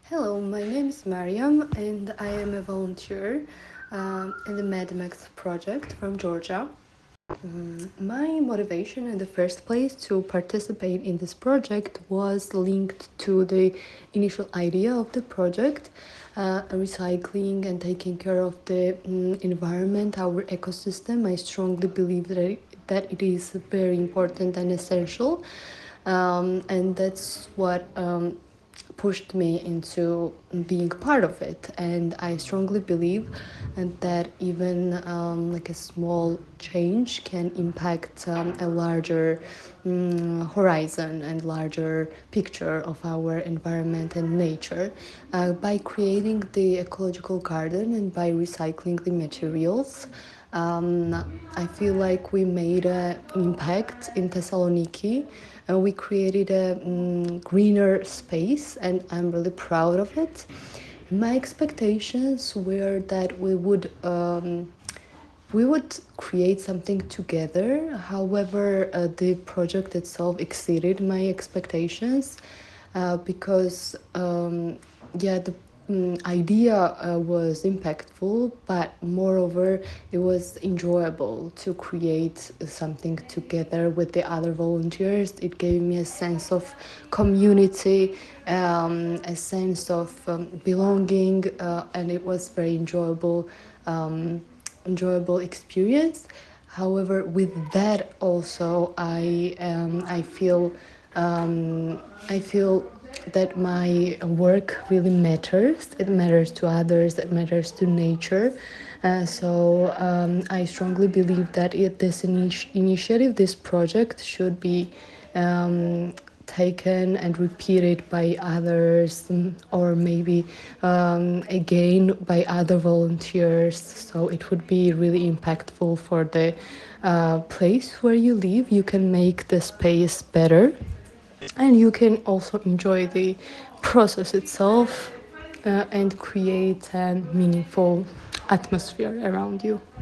Hello, my name is Mariam and I am a volunteer in the MedMax project from Georgia. My motivation in the first place to participate in this project was linked to the initial idea of the project, recycling and taking care of the environment, our ecosystem. I strongly believe that it is very important and essential, and that's what pushed me into being part of it. And I strongly believe that even like a small change can impact a larger horizon and larger picture of our environment and nature by creating the ecological garden and by recycling the materials. I feel like we made an impact in Thessaloniki. We created a greener space, and I'm really proud of it. My expectations were that we would create something together. However, the project itself exceeded my expectations because, yeah, the idea was impactful, but moreover, it was enjoyable to create something together with the other volunteers. It gave me a sense of community, a sense of belonging, and it was very enjoyable experience. However, with that also, I feel that my work really matters. It matters to others. It matters to nature. I strongly believe that this initiative, this project, should be um, taken and repeated by others, or maybe again by other volunteers. So it would be really impactful for the place where you live. You can make the space better, and you can also enjoy the process itself and create a meaningful atmosphere around you.